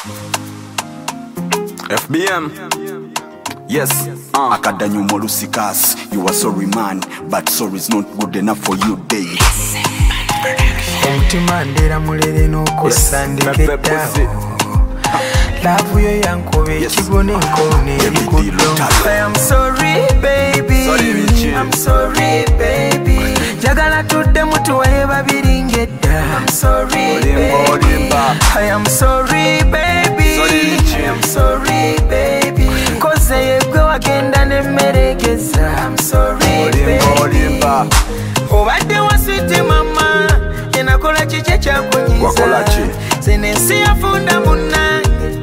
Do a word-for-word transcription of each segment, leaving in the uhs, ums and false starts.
F B M. Yes, uh. Akadanyu Molusikas. You are sorry man, but sorry is not good enough for you day. Omutima ndera mulere n'okosandiketawo Love yo yankobe ekigone nkone ebikuddo I am sorry baby I'm sorry baby Jagala tudde mutuwaye babiri ngedda I'm sorry baby I am sorry baby I am sorry baby Koze yegwe wagenda nemmeregeza I'm sorry baby Obadde wa sweet mama Yenakola chiche chakunyiza Wakola chi Zenensi yafunda munange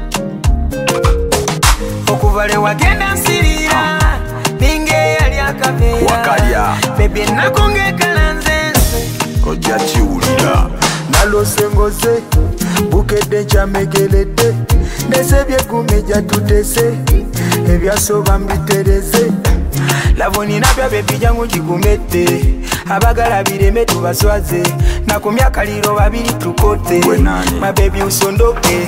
Okuvale wagenda nsirira Ninge yali akaveera Wakalya Baby nakongekala nzenze Ojja kiwulira Nalose ngoze Bukedde kyamegeledde Nesebye gumeja tutese Ebyasoba mbitereze Lavoni nabya baby jangu jigumete Abagala bireme tubaswaze Nakumya kaliro babiri tukote My baby usondoke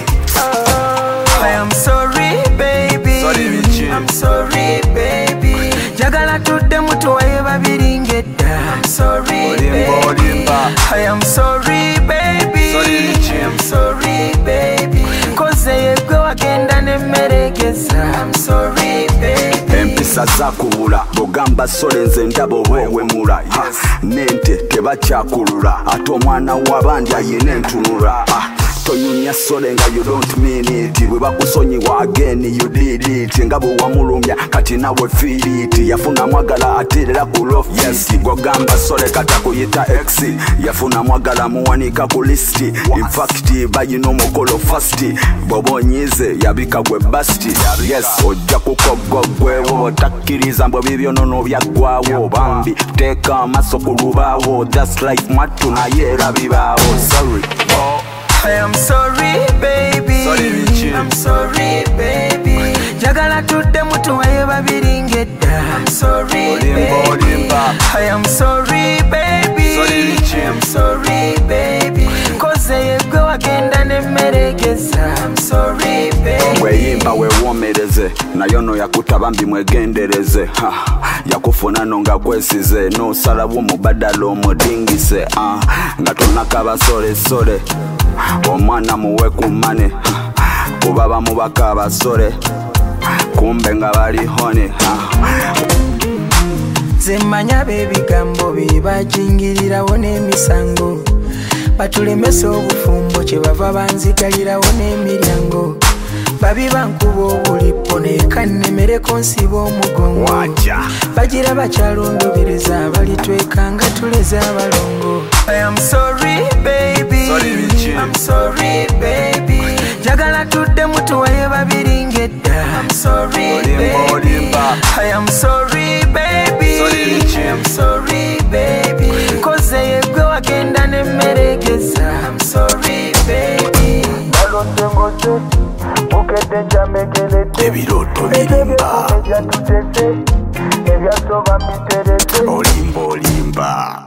I am sorry baby sorry, I'm sorry baby Jagala tudde mutuwaye babiri ngedda I'm sorry olimba, baby olimba. I am sorry baby sorry, I am sorry baby Koze yegwe wagenda nemmeregeza I'm sorry baby Empisa zakubula bogamba sole nze ndabo bwewemula yes. Nente tebakyakulula ate omwana w'abandi ayina entunula ah. Tonyumya sole nga you don't mean it bwe bakusonyiwa again you did it nga bwe wamulumya kati nawe feel it yafuna mwagala aterera ku love yes gogamba sole kata kuyita ex yafuna mwagala muwanika ku list in fact bayino mukolo fast bobonyize yabika gwe basti yes ojja kukogogwewo takkiriza mbwe bibyo nono byaggwawo bambi teeka amaso ku lubaawo that's life mwattu naye era bibaawo sorry oh. I am sorry baby sorry, I'm sorry baby Jagala tudde mutuwaye babiri ngedda I'm sorry olimba, olimba. I am sorry baby sorry, I am sorry baby Koze yegwe wagenda nemmeregeza I'm sorry baby Weyimba wewomereze nayo no yakutaba mbi mwegendereze ha. Yakufuna nonga kwesize no salabu mubadalo omudingise ah. Nga tonakaba sole sole omwana muwe kumane kuba bamubaka abasole kumbe nga bali hone Zemmanya bebigambo bebajingirirawo n'emisango batulemesa obufumbo kye bava banzigalirawo n'emiryango babi bankuba obulipo nekannemereko nsiba omugongo bagira bakyalondobereza balitwekanga tuleze abalongo I am sorry baby sorry, I'm sorry baby Jagala tudde mutuwaye babiri ngedda I'm sorry olimba, olimba. I am sorry baby sorry, I am sorry baby Koze yegwe wagenda nemmeregeza I'm sorry baby Nalose ngoze Bukedde kyamegeledde Ebiroto birimba Ebyasoba mbitereze olimba olimba